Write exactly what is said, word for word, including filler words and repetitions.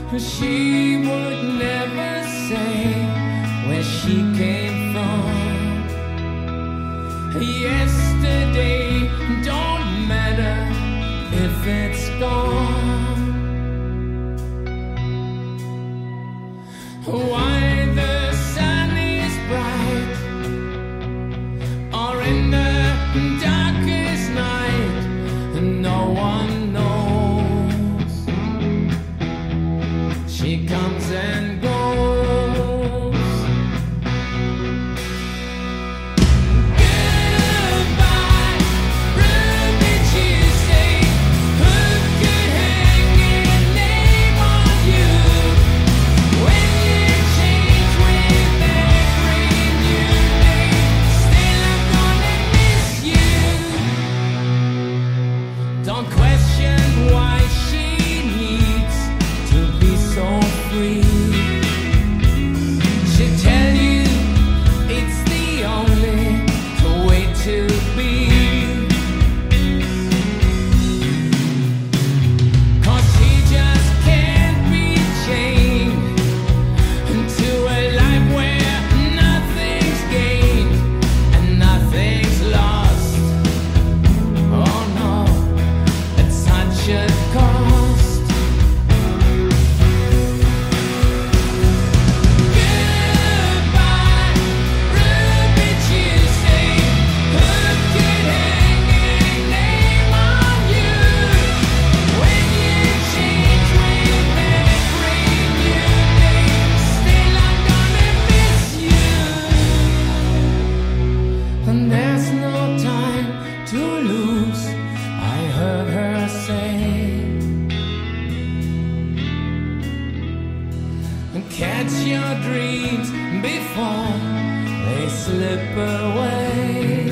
She would never say where she came from. Yesterday don't matter if it's gone. Why the sun is bright or in the darkest night, no one knows. She comes and goes. Goodbye, Ruby Tuesday. Who could hang a name on you when you change with every new day? Still, I'm gonna miss you. Don't question why she needs to be so free. She'll tell you it's the only way to be. 'Cause he just can't be chained into a life where nothing's gained and nothing's lost. Oh no, at such a cost. Goodbye, Ruby Tuesday. Who could hang a name on you when you change with every new day? Still, I'm gonna miss you. And there's no time to lose, I heard her say. Catch your dreams before they slip away.